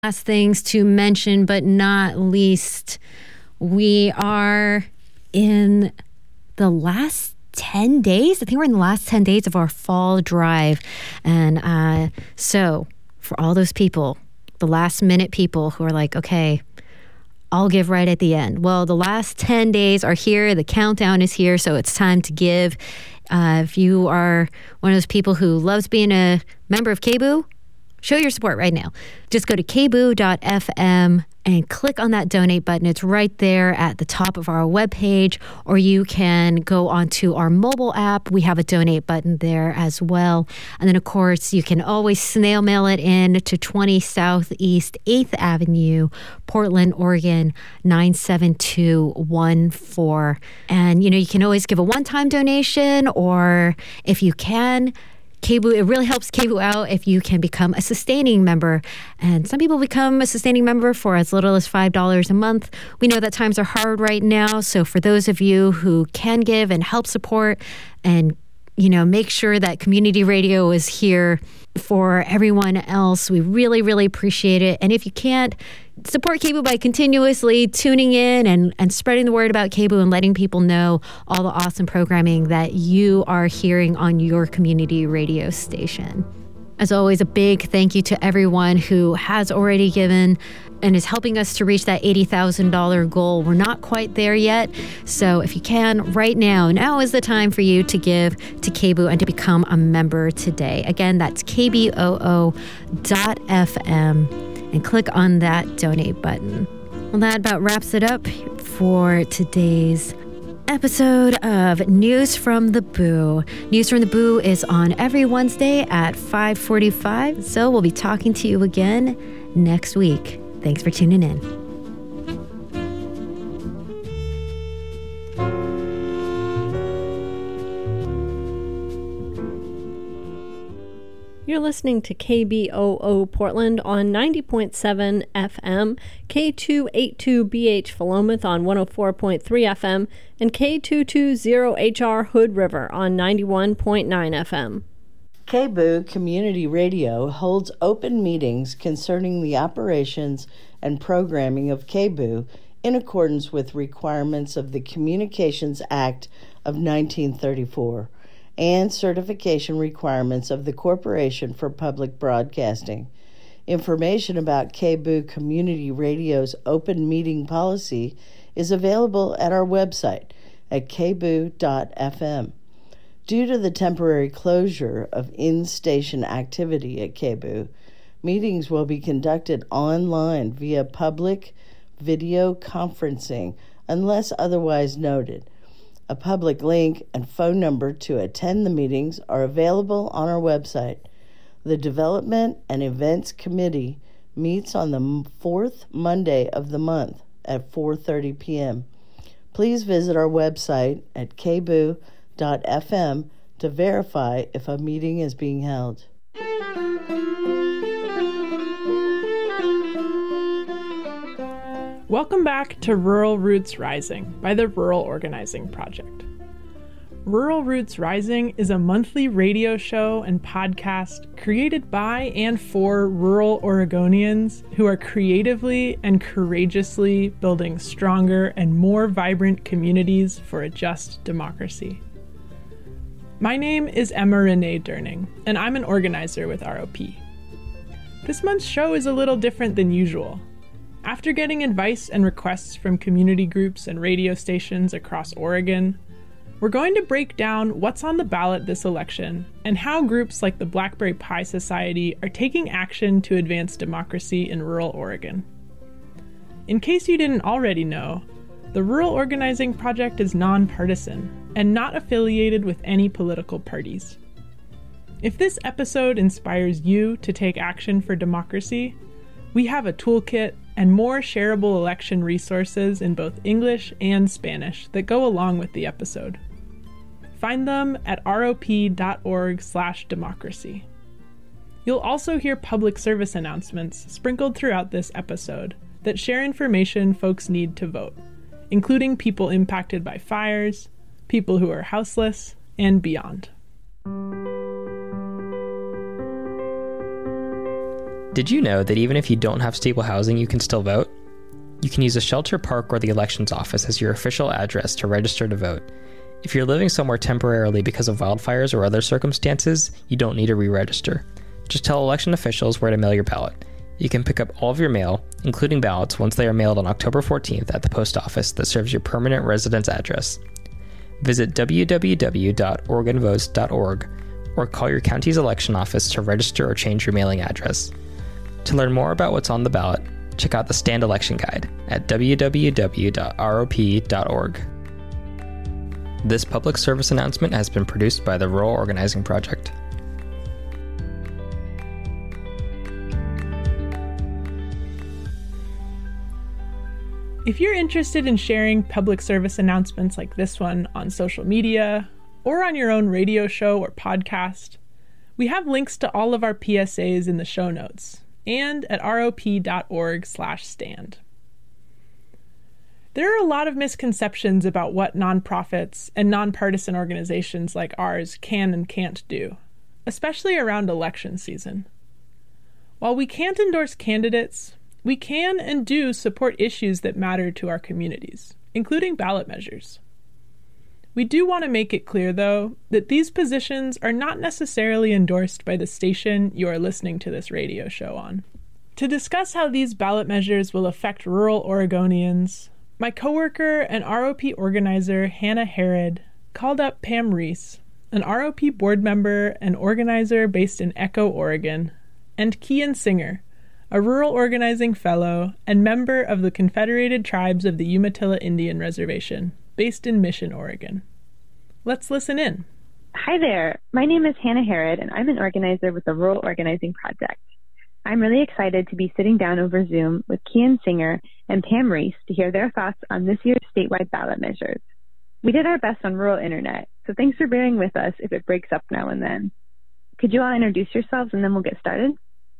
Last things to mention, but not least, we are in the last 10 days. I think we're in the last 10 days of our fall drive. And so for all those people, the last minute people who are like, okay, I'll give right at the end. Well, the last 10 days are here. The countdown is here. So it's time to give. If you are one of those people who loves being a member of KBOO, show your support right now. Just go to kboo.fm and click on that donate button. It's right there at the top of our webpage, or you can go onto our mobile app. We have a donate button there as well. And then, of course, you can always snail mail it in to 20 Southeast 8th Avenue, Portland, Oregon, 97214. And, you can always give a one-time donation, or if you can, KBOO, it really helps KBOO out if you can become a sustaining member. And some people become a sustaining member for as little as $5 a month. We know that times are hard right now. So for those of you who can give and help support and, make sure that community radio is here for everyone else, we really, really appreciate it. And if you can't, support KBOO by continuously tuning in and spreading the word about KBOO and letting people know all the awesome programming that you are hearing on your community radio station. As always, a big thank you to everyone who has already given and is helping us to reach that $80,000 goal. We're not quite there yet. So if you can, right now is the time for you to give to KBOO and to become a member today. Again, that's kboo.fm. And click on that donate button. Well, that about wraps it up for today's episode of News from the Boo. News from the Boo is on every Wednesday at 5:45. So we'll be talking to you again next week. Thanks for tuning in. You're listening to KBOO Portland on 90.7 FM, K282BH Philomath on 104.3 FM, and K220HR Hood River on 91.9 FM. KBOO Community Radio holds open meetings concerning the operations and programming of KBOO in accordance with requirements of the Communications Act of 1934. And certification requirements of the Corporation for Public Broadcasting. Information about KBOO Community Radio's open meeting policy is available at our website at kboo.fm. Due to the temporary closure of in-station activity at KBOO, meetings will be conducted online via public video conferencing unless otherwise noted. A public link and phone number to attend the meetings are available on our website. The Development and Events Committee meets on the fourth Monday of the month at 4:30 p.m. Please visit our website at kboo.fm to verify if a meeting is being held. Welcome back to Rural Roots Rising by the Rural Organizing Project. Rural Roots Rising is a monthly radio show and podcast created by and for rural Oregonians who are creatively and courageously building stronger and more vibrant communities for a just democracy. My name is Emma Renee Durning, and I'm an organizer with ROP. This month's show is a little different than usual. After getting advice and requests from community groups and radio stations across Oregon, we're going to break down what's on the ballot this election and how groups like the Blackberry Pie Society are taking action to advance democracy in rural Oregon. In case you didn't already know, the Rural Organizing Project is nonpartisan and not affiliated with any political parties. If this episode inspires you to take action for democracy, we have a toolkit and more shareable election resources in both English and Spanish that go along with the episode. Find them at rop.org/democracy. You'll also hear public service announcements sprinkled throughout this episode that share information folks need to vote, including people impacted by fires, people who are houseless, and beyond. Did you know that even if you don't have stable housing, you can still vote? You can use a shelter, park, or the elections office as your official address to register to vote. If you're living somewhere temporarily because of wildfires or other circumstances, you don't need to re-register. Just tell election officials where to mail your ballot. You can pick up all of your mail, including ballots, once they are mailed on October 14th at the post office that serves your permanent residence address. Visit www.oregonvotes.org or call your county's election office to register or change your mailing address. To learn more about what's on the ballot, check out the Stand Election Guide at www.rop.org. This public service announcement has been produced by the Rural Organizing Project. If you're interested in sharing public service announcements like this one on social media or on your own radio show or podcast, we have links to all of our PSAs in the show notes and at rop.org/stand. There are a lot of misconceptions about what nonprofits and nonpartisan organizations like ours can and can't do, especially around election season. While we can't endorse candidates, we can and do support issues that matter to our communities, including ballot measures. We do want to make it clear, though, that these positions are not necessarily endorsed by the station you are listening to this radio show on. To discuss how these ballot measures will affect rural Oregonians, my coworker and ROP organizer Hannah Herod called up Pam Reese, an ROP board member and organizer based in Echo, Oregon, and Kian Singer, a rural organizing fellow and member of the Confederated Tribes of the Umatilla Indian Reservation, based in Mission, Oregon. Let's listen in. Hi there. My name is Hannah Herod, and I'm an organizer with the Rural Organizing Project. I'm really excited to be sitting down over Zoom with Kian Singer and Pam Reese to hear their thoughts on this year's statewide ballot measures. We did our best on rural internet, so thanks for bearing with us if it breaks up now and then. Could you all introduce yourselves and then we'll get started?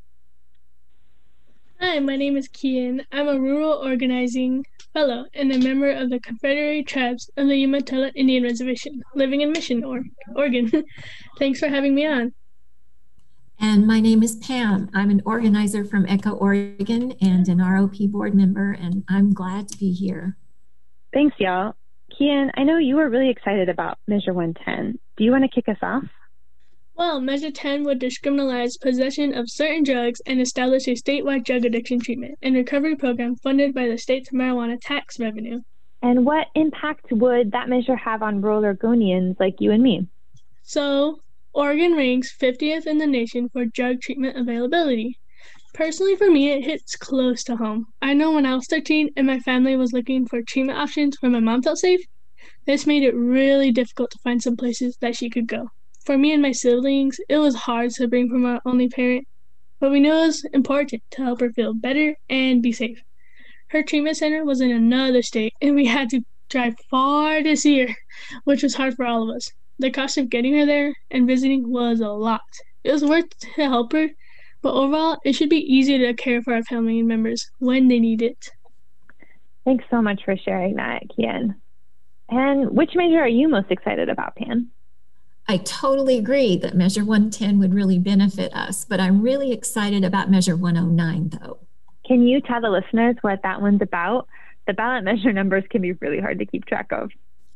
Hi, my name is Kian. I'm a rural organizing fellow and a member of the Confederated Tribes of the Umatilla Indian Reservation, living in Mission, Oregon. Thanks for having me on. And my name is Pam. I'm an organizer from Echo, Oregon, and an ROP board member, and I'm glad to be here. Thanks, y'all. Kian, I know you were really excited about Measure 110. Do you want to kick us off? Well, Measure 10 would decriminalize possession of certain drugs and establish a statewide drug addiction treatment and recovery program funded by the state's marijuana tax revenue. And what impact would that measure have on rural Oregonians like you and me? So, Oregon ranks 50th in the nation for drug treatment availability. Personally, for me, it hits close to home. I know when I was 13 and my family was looking for treatment options where my mom felt safe, this made it really difficult to find some places that she could go. For me and my siblings, it was hard to bring from our only parent, but we knew it was important to help her feel better and be safe. Her treatment center was in another state, and we had to drive far to see her, which was hard for all of us. The cost of getting her there and visiting was a lot. It was worth to help her, but overall, it should be easier to care for our family members when they need it. Thanks so much for sharing that, Kian. And which measure are you most excited about, Pam? I totally agree that Measure 110 would really benefit us, but I'm really excited about Measure 109, though. Can you tell the listeners what that one's about? The ballot measure numbers can be really hard to keep track of.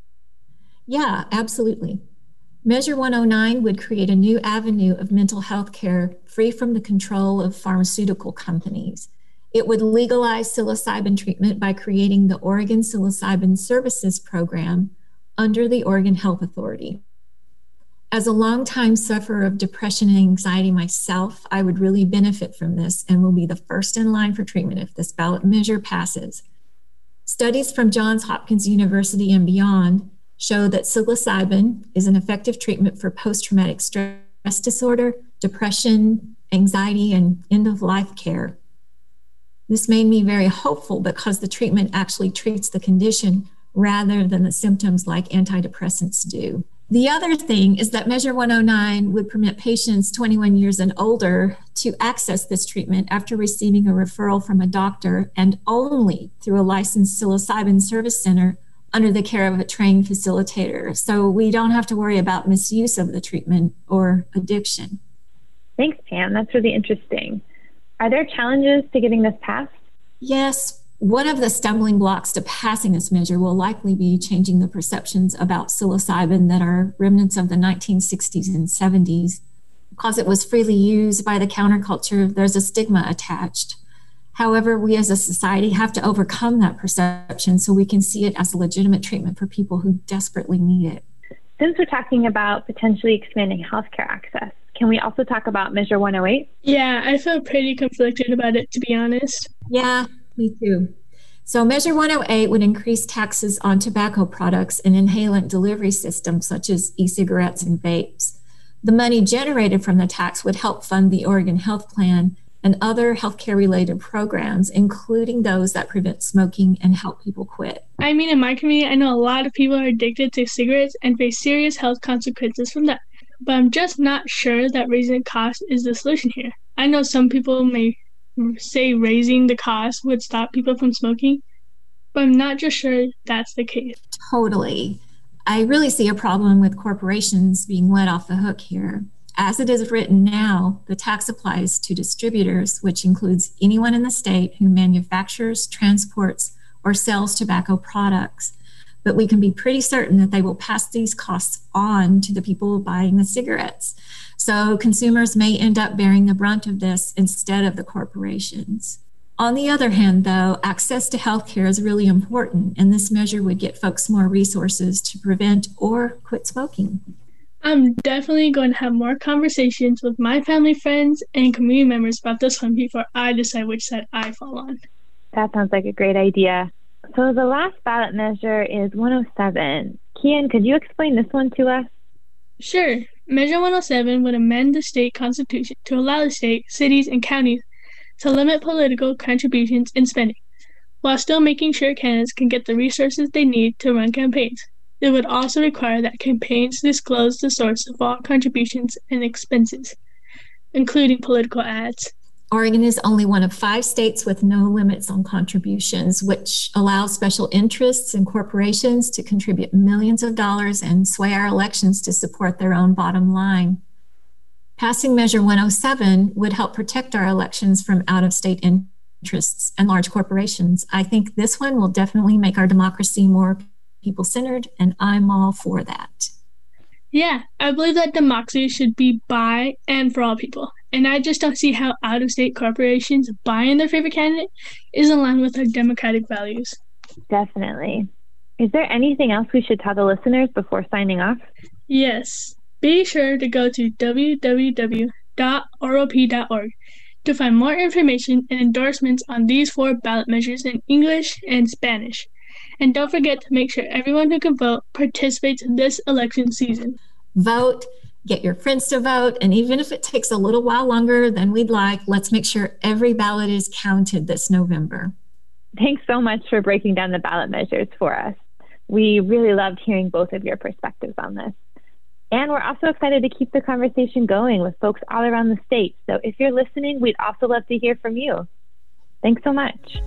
Yeah, absolutely. Measure 109 would create a new avenue of mental health care free from the control of pharmaceutical companies. It would legalize psilocybin treatment by creating the Oregon Psilocybin Services Program under the Oregon Health Authority. As a longtime sufferer of depression and anxiety myself, I would really benefit from this and will be the first in line for treatment if this ballot measure passes. Studies from Johns Hopkins University and beyond show that psilocybin is an effective treatment for post-traumatic stress disorder, depression, anxiety, and end-of-life care. This made me very hopeful because the treatment actually treats the condition rather than the symptoms like antidepressants do. The other thing is that Measure 109 would permit patients 21 years and older to access this treatment after receiving a referral from a doctor and only through a licensed psilocybin service center under the care of a trained facilitator. So we don't have to worry about misuse of the treatment or addiction. Thanks, Pam. That's really interesting. Are there challenges to getting this passed? Yes. One of the stumbling blocks to passing this measure will likely be changing the perceptions about psilocybin that are remnants of the 1960s and 70s. Because it was freely used by the counterculture, there's a stigma attached. However, we as a society have to overcome that perception so we can see it as a legitimate treatment for people who desperately need it. Since we're talking about potentially expanding healthcare access, can we also talk about Measure 108? Yeah, I feel pretty conflicted about it, to be honest. Yeah, me too. So Measure 108 would increase taxes on tobacco products and inhalant delivery systems such as e-cigarettes and vapes. The money generated from the tax would help fund the Oregon Health Plan and other healthcare-related programs, including those that prevent smoking and help people quit. I mean, in my community, I know a lot of people are addicted to cigarettes and face serious health consequences from that. But I'm just not sure that raising the cost is the solution here. I know some people may say raising the cost would stop people from smoking, but I'm not just sure that's the case. Totally. I really see a problem with corporations being let off the hook here. As it is written now, the tax applies to distributors, which includes anyone in the state who manufactures, transports, or sells tobacco products. But we can be pretty certain that they will pass these costs on to the people buying the cigarettes. So consumers may end up bearing the brunt of this instead of the corporations. On the other hand, though, access to healthcare is really important, and this measure would get folks more resources to prevent or quit smoking. I'm definitely going to have more conversations with my family, friends, and community members about this one before I decide which side I fall on. That sounds like a great idea. So the last ballot measure is 107. Kian, could you explain this one to us? Sure. Measure 107 would amend the state constitution to allow the state, cities, and counties to limit political contributions and spending, while still making sure candidates can get the resources they need to run campaigns. It would also require that campaigns disclose the source of all contributions and expenses, including political ads. Oregon is only one of 5 states with no limits on contributions, which allows special interests and corporations to contribute millions of dollars and sway our elections to support their own bottom line. Passing Measure 107 would help protect our elections from out-of-state interests and large corporations. I think this one will definitely make our democracy more people-centered, and I'm all for that. Yeah, I believe that democracy should be by and for all people, and I just don't see how out-of-state corporations buying their favorite candidate is in line with our democratic values. Definitely. Is there anything else we should tell the listeners before signing off? Yes. Be sure to go to www.rop.org to find more information and endorsements on these 4 ballot measures in English and Spanish. And don't forget to make sure everyone who can vote participates in this election season. Vote, get your friends to vote, and even if it takes a little while longer than we'd like, let's make sure every ballot is counted this November. Thanks so much for breaking down the ballot measures for us. We really loved hearing both of your perspectives on this. And we're also excited to keep the conversation going with folks all around the state. So if you're listening, we'd also love to hear from you. Thanks so much.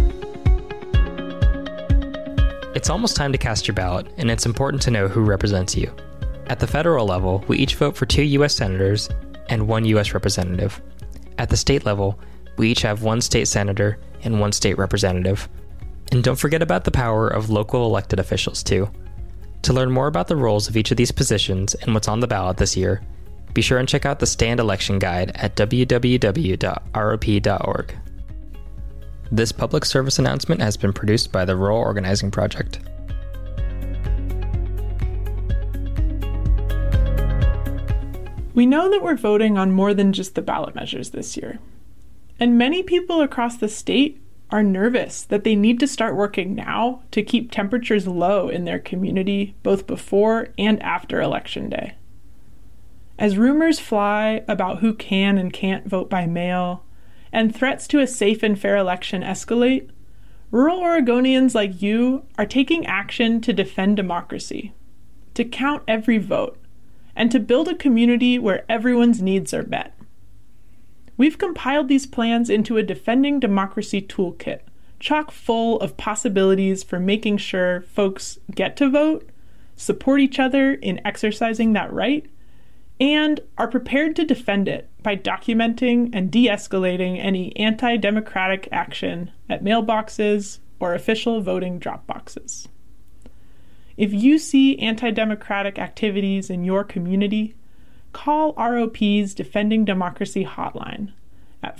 It's almost time to cast your ballot, and it's important to know who represents you. At the federal level, we each vote for 2 U.S. senators and 1 U.S. representative. At the state level, we each have 1 state senator and 1 state representative. And don't forget about the power of local elected officials, too. To learn more about the roles of each of these positions and what's on the ballot this year, be sure and check out the Stand Election Guide at www.rop.org. This public service announcement has been produced by the Rural Organizing Project. We know that we're voting on more than just the ballot measures this year. And many people across the state are nervous that they need to start working now to keep temperatures low in their community, both before and after Election Day. As rumors fly about who can and can't vote by mail, and threats to a safe and fair election escalate, rural Oregonians like you are taking action to defend democracy, to count every vote, and to build a community where everyone's needs are met. We've compiled these plans into a Defending Democracy toolkit, chock full of possibilities for making sure folks get to vote, support each other in exercising that right, and are prepared to defend it by documenting and de-escalating any anti-democratic action at mailboxes or official voting drop boxes. If you see anti-democratic activities in your community, call ROP's Defending Democracy hotline at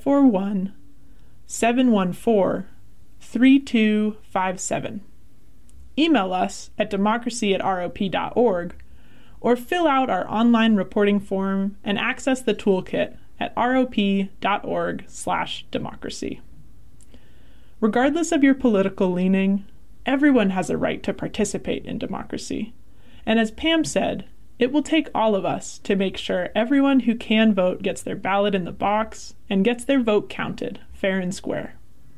541-714-3257. Email us at democracy@rop.org, or fill out our online reporting form and access the toolkit at rop.org/democracy. Regardless of your political leaning, everyone has a right to participate in democracy. And as Pam said, it will take all of us to make sure everyone who can vote gets their ballot in the box and gets their vote counted, fair and square.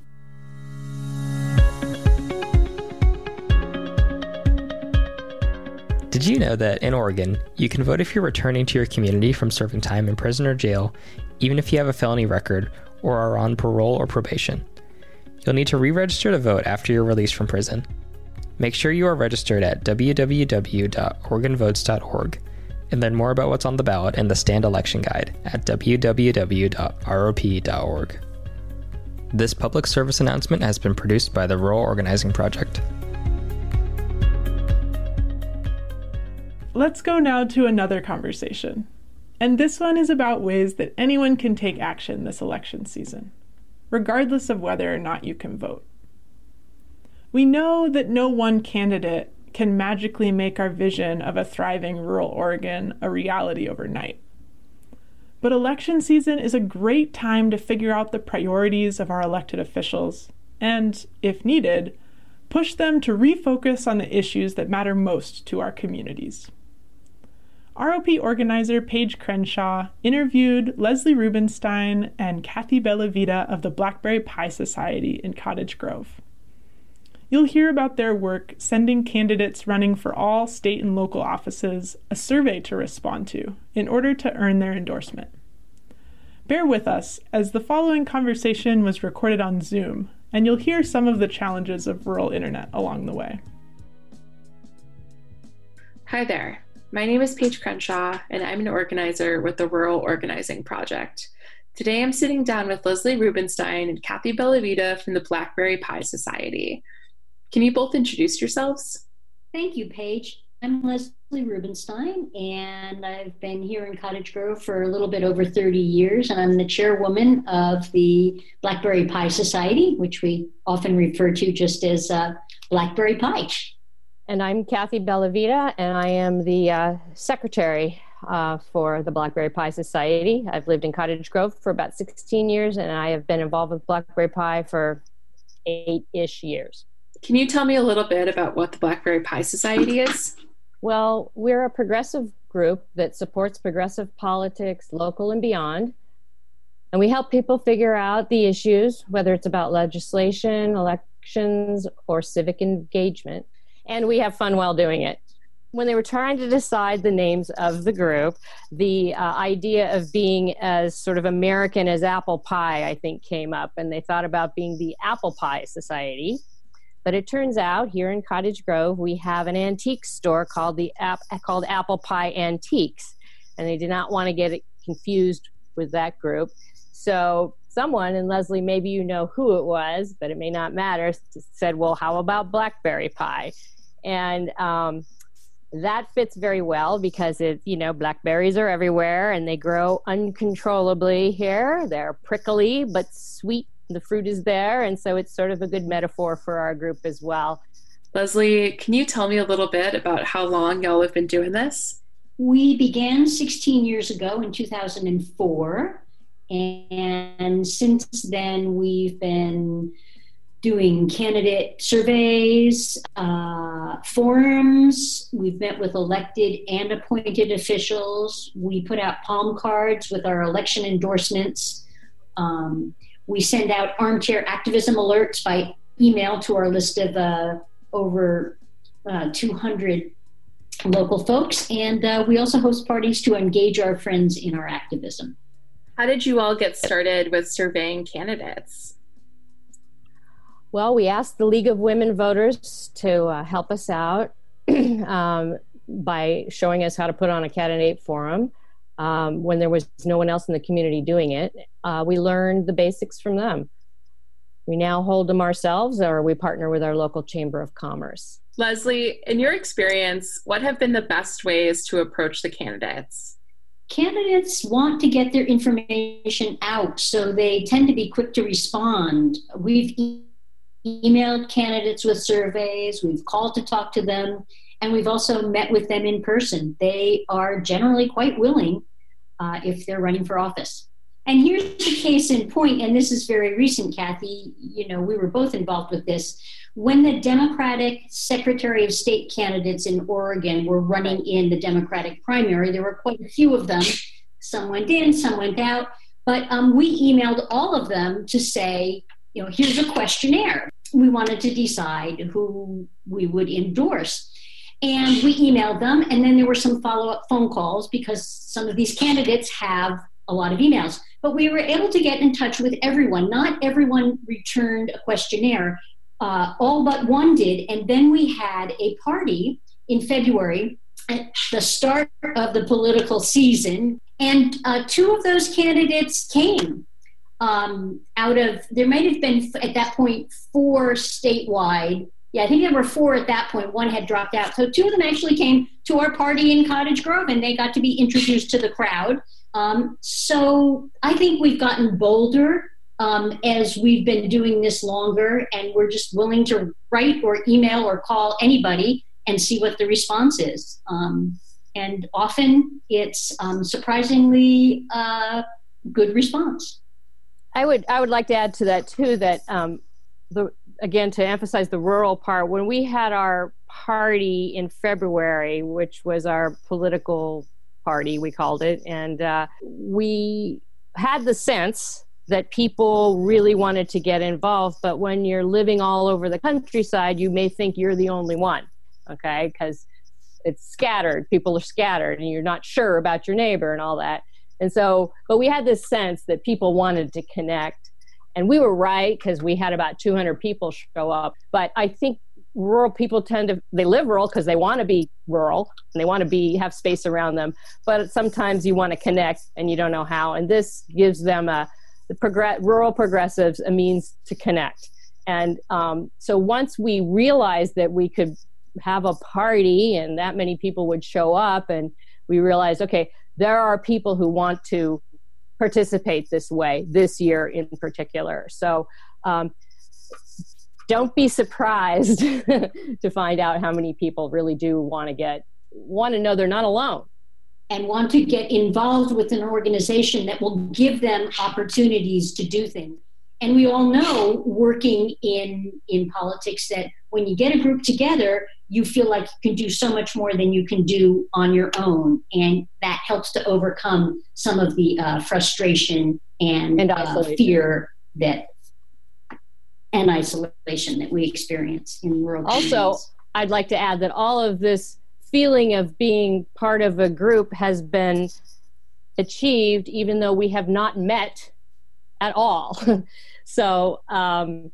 Did you know that in Oregon, you can vote if you're returning to your community from serving time in prison or jail, even if you have a felony record or are on parole or probation? You'll need to re-register to vote after you're released from prison. Make sure you are registered at www.oregonvotes.org and learn more about what's on the ballot in the Stand Election Guide at www.rop.org. This public service announcement has been produced by the Rural Organizing Project. Let's go now to another conversation. And this one is about ways that anyone can take action this election season, regardless of whether or not you can vote. We know that no one candidate can magically make our vision of a thriving rural Oregon a reality overnight. But election season is a great time to figure out the priorities of our elected officials and, if needed, push them to refocus on the issues that matter most to our communities. ROP organizer Paige Crenshaw interviewed Leslie Rubenstein and Kathy Bellavita of the Blackberry Pie Society in Cottage Grove. You'll hear about their work sending candidates running for all state and local offices a survey to respond to in order to earn their endorsement. Bear with us, as the following conversation was recorded on Zoom, and you'll hear some of the challenges of rural internet along the way. Hi there. My name is Paige Crenshaw, and I'm an organizer with the Rural Organizing Project. Today I'm sitting down with Leslie Rubenstein and Kathy Bellavita from the Blackberry Pie Society. Can you both introduce yourselves? Thank you, Paige. I'm Leslie Rubenstein, and I've been here in Cottage Grove for a little bit over 30 years, and I'm the chairwoman of the Blackberry Pie Society, which we often refer to just as Blackberry Pie. And I'm Kathy Bellavita, and I am the secretary for the Blackberry Pie Society. I've lived in Cottage Grove for about 16 years, and I have been involved with Blackberry Pie for 8-ish years. Can you tell me a little bit about what the Blackberry Pie Society is? Well, we're a progressive group that supports progressive politics, local and beyond. And we help people figure out the issues, whether it's about legislation, elections, or civic engagement. And we have fun while doing it. When they were trying to decide the names of the group, the idea of being as sort of American as apple pie, I think, came up. And they thought about being the Apple Pie Society. But it turns out here in Cottage Grove, we have an antique store called Apple Pie Antiques. And they did not want to get it confused with that group. So someone, and Leslie, maybe you know who it was, but it may not matter, said, well, how about Blackberry Pie? And that fits very well because blackberries are everywhere and they grow uncontrollably here. They're prickly but sweet. The fruit is there, and so it's sort of a good metaphor for our group as well. Leslie, can you tell me a little bit about how long y'all have been doing this? We began 16 years ago in 2004, and since then we've been doing candidate surveys, forums. We've met with elected and appointed officials. We put out palm cards with our election endorsements. We send out armchair activism alerts by email to our list of over 200 local folks. And we also host parties to engage our friends in our activism. How did you all get started with surveying candidates? Well, we asked the League of Women Voters to help us out by showing us how to put on a candidate forum. when there was no one else in the community doing it. We learned the basics from them. We now hold them ourselves, or we partner with our local Chamber of Commerce. Leslie, in your experience, what have been the best ways to approach the candidates? Candidates want to get their information out, so they tend to be quick to respond. We've emailed candidates with surveys, we've called to talk to them, and we've also met with them in person. They are generally quite willing if they're running for office. And here's the case in point, and this is very recent, Kathy. You know, we were both involved with this. When the Democratic Secretary of State candidates in Oregon were running in the Democratic primary, there were quite a few of them. Some went in, some went out. But we emailed all of them to say, you know, here's a questionnaire. We wanted to decide who we would endorse. And we emailed them, and then there were some follow-up phone calls because some of these candidates have a lot of emails. But we were able to get in touch with everyone. Not everyone returned a questionnaire. All but one did. And then we had a party in February at the start of the political season. And two of those candidates came out of, there might have been at that point 4 statewide. Yeah, I think there were 4 at that point. One had dropped out. So 2 of them actually came to our party in Cottage Grove, and they got to be introduced to the crowd. So I think we've gotten bolder as we've been doing this longer, and we're just willing to write or email or call anybody and see what the response is. And often it's surprisingly good response. I would like to add to that too, that again, to emphasize the rural part, when we had our party in February, which was our political party, we called it, and we had the sense that people really wanted to get involved, but when you're living all over the countryside, you may think you're the only one, okay? Because it's scattered, people are scattered, and you're not sure about your neighbor and all that. And so, but we had this sense that people wanted to connect, and we were right, because we had about 200 people show up. But I think rural people they live rural because they want to be rural and they want to have space around them. But sometimes you want to connect and you don't know how. And this gives them rural progressives a means to connect. And so once we realized that we could have a party and that many people would show up, and we realized, okay, there are people who want to participate this way this year in particular. So don't be surprised to find out how many people really do want to know they're not alone. And want to get involved with an organization that will give them opportunities to do things. And we all know, working in politics, that when you get a group together, you feel like you can do so much more than you can do on your own. And that helps to overcome some of the frustration and fear and isolation that we experience in rural communities. Also, I'd like to add that all of this feeling of being part of a group has been achieved even though we have not met at all. So, and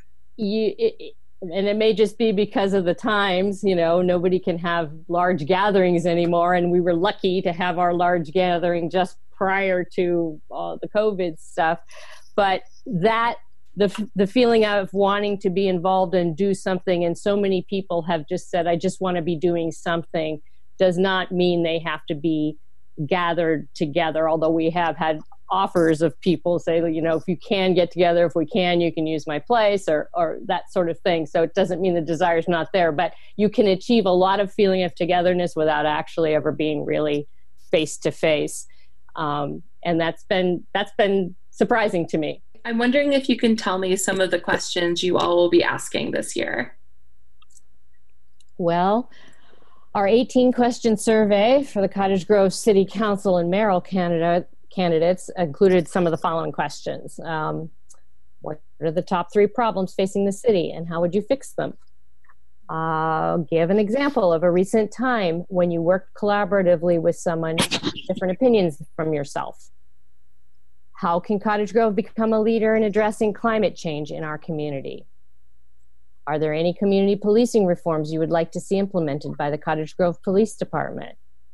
it may just be because of the times, nobody can have large gatherings anymore. And we were lucky to have our large gathering just prior to the COVID stuff. But the feeling of wanting to be involved and do something, and so many people have just said, I just want to be doing something, does not mean they have to be gathered together. Although we have had offers of people say, if you can get together, if we can, you can use my place or that sort of thing. So it doesn't mean the desire is not there, but you can achieve a lot of feeling of togetherness without actually ever being really face to face. And that's been surprising to me. I'm wondering if you can tell me some of the questions you all will be asking this year. Well, our 18-question survey for the Cottage Grove City Council and mayoral candidates included some of the following questions. What are the top 3 problems facing the city, and how would you fix them? Give an example of a recent time when you worked collaboratively with someone with different opinions from yourself. How can Cottage Grove become a leader in addressing climate change in our community? Are there any community policing reforms you would like to see implemented by the Cottage Grove Police Department?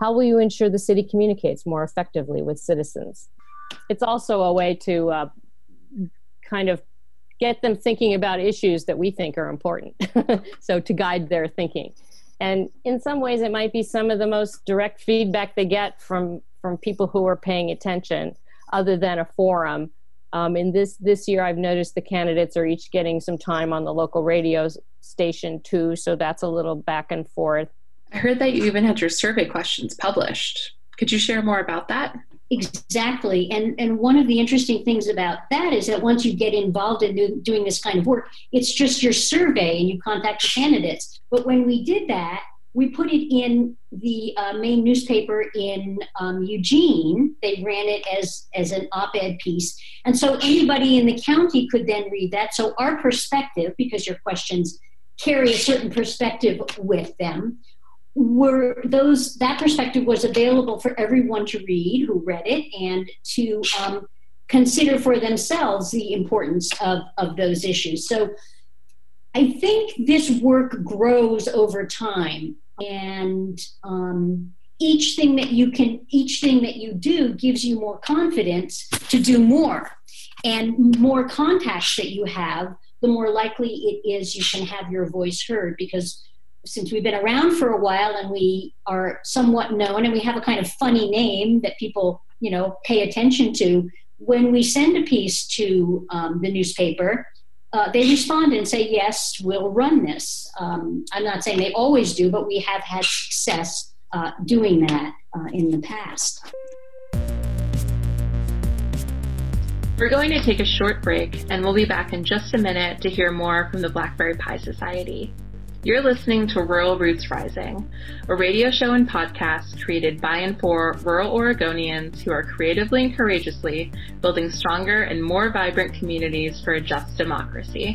How will you ensure the city communicates more effectively with citizens? It's also a way to kind of get them thinking about issues that we think are important. So to guide their thinking. And in some ways, it might be some of the most direct feedback they get from people who are paying attention, other than a forum. In this year, I've noticed the candidates are each getting some time on the local radio station too, so that's a little back and forth. I heard that you even had your survey questions published. Could you share more about that? Exactly. And one of the interesting things about that is that once you get involved in doing this kind of work, it's just your survey and you contact the candidates. But when we did that, we put it in the main newspaper in Eugene. They ran it as an op-ed piece. And so anybody in the county could then read that. So our perspective, because your questions carry a certain perspective with them, that perspective was available for everyone to read who read it and to consider for themselves the importance of those issues. So I think this work grows over time, and each thing that you do gives you more confidence to do more, and more contacts that you have, the more likely it is you can have your voice heard, because since we've been around for a while and we are somewhat known and we have a kind of funny name that people, pay attention to, when we send a piece to the newspaper, they respond and say, yes, we'll run this. I'm not saying they always do, but we have had success doing that in the past. We're going to take a short break, and we'll be back in just a minute to hear more from the Blackberry Pie Society. You're listening to Rural Roots Rising, a radio show and podcast created by and for rural Oregonians who are creatively and courageously building stronger and more vibrant communities for a just democracy.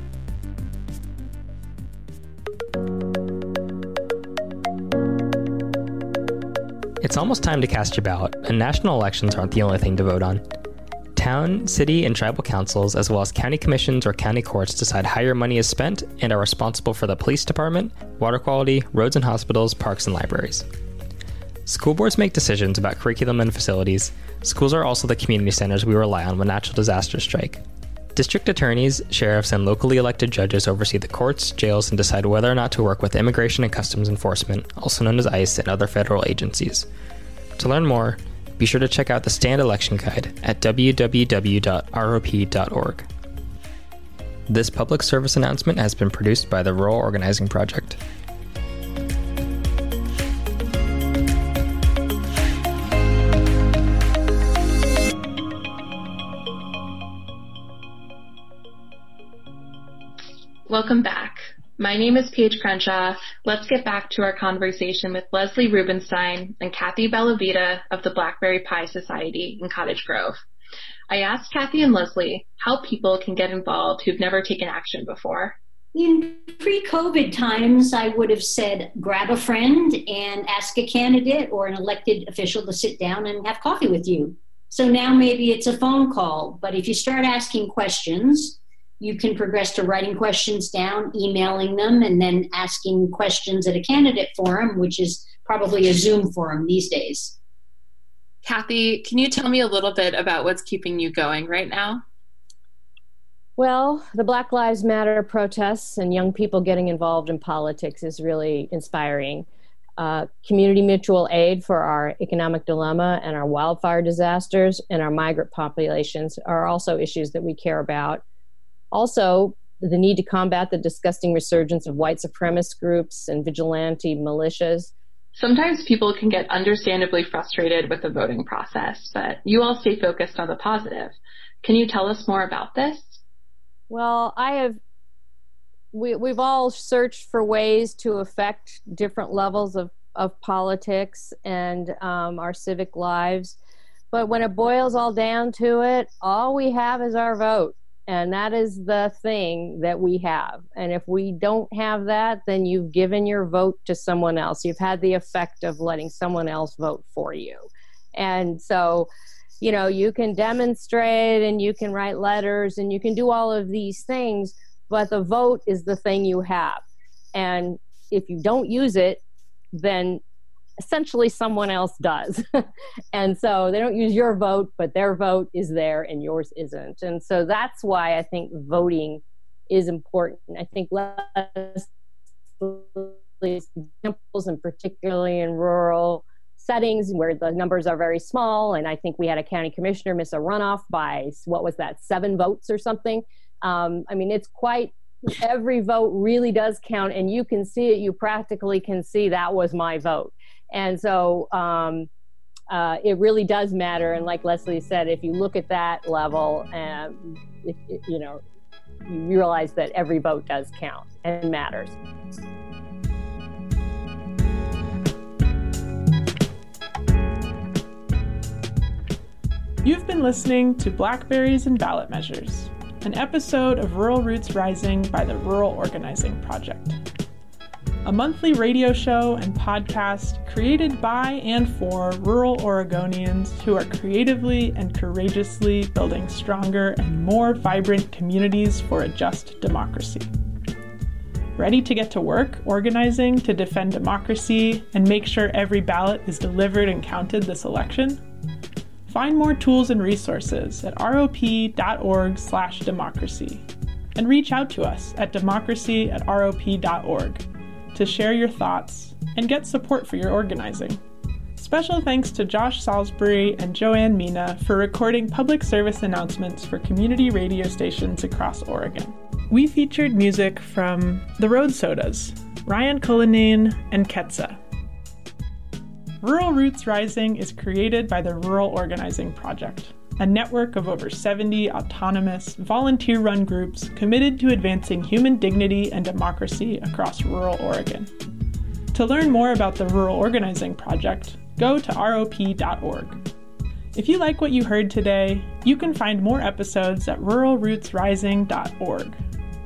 It's almost time to cast your ballot, and national elections aren't the only thing to vote on. Town, city, and tribal councils, as well as county commissions or county courts, decide how your money is spent and are responsible for the police department, water quality, roads and hospitals, parks and libraries. School boards make decisions about curriculum and facilities. Schools are also the community centers we rely on when natural disasters strike. District attorneys, sheriffs, and locally elected judges oversee the courts, jails, and decide whether or not to work with Immigration and Customs Enforcement, also known as ICE, and other federal agencies. To learn more, be sure to check out the Stand Election Guide at www.rop.org. This public service announcement has been produced by the Rural Organizing Project. Welcome back. My name is Paige Crenshaw. Let's get back to our conversation with Leslie Rubenstein and Kathy Bellavita of the Blackberry Pie Society in Cottage Grove. I asked Kathy and Leslie how people can get involved who've never taken action before. In pre-COVID times, I would have said grab a friend and ask a candidate or an elected official to sit down and have coffee with you. So now maybe it's a phone call, but if you start asking questions, you can progress to writing questions down, emailing them, and then asking questions at a candidate forum, which is probably a Zoom forum these days. Kathy, can you tell me a little bit about what's keeping you going right now? Well, the Black Lives Matter protests and young people getting involved in politics is really inspiring. Community mutual aid for our economic dilemma and our wildfire disasters and our migrant populations are also issues that we care about. Also, the need to combat the disgusting resurgence of white supremacist groups and vigilante militias. Sometimes people can get understandably frustrated with the voting process, but you all stay focused on the positive. Can you tell us more about this? Well, we've all searched for ways to affect different levels of politics and our civic lives. But when it boils all down to it, all we have is our vote. And that is the thing that we have. And if we don't have that, then you've given your vote to someone else. You've had the effect of letting someone else vote for you. And so, you can demonstrate and you can write letters and you can do all of these things, but the vote is the thing you have. And if you don't use it, then essentially someone else does. And so they don't use your vote, but their vote is there and yours isn't. And so that's why I think voting is important. I think examples, and particularly in rural settings where the numbers are very small, and I think we had a county commissioner miss a runoff by, 7 votes or something. I mean, it's quite, every vote really does count, and you can see it, you practically can see that was my vote. And so it really does matter. And like Leslie said, if you look at that level, you realize that every vote does count and matters. You've been listening to Blackberries and Ballot Measures, an episode of Rural Roots Rising by the Rural Organizing Project, a monthly radio show and podcast created by and for rural Oregonians who are creatively and courageously building stronger and more vibrant communities for a just democracy. Ready to get to work organizing to defend democracy and make sure every ballot is delivered and counted this election? Find more tools and resources at rop.org/democracy, and reach out to us at democracy@rop.org to share your thoughts and get support for your organizing. Special thanks to Josh Salisbury and Joanne Mina for recording public service announcements for community radio stations across Oregon. We featured music from The Road Sodas, Ryan Cullinane, and Ketsa. Rural Roots Rising is created by the Rural Organizing Project, a network of over 70 autonomous, volunteer-run groups committed to advancing human dignity and democracy across rural Oregon. To learn more about the Rural Organizing Project, go to rop.org. If you like what you heard today, you can find more episodes at ruralrootsrising.org.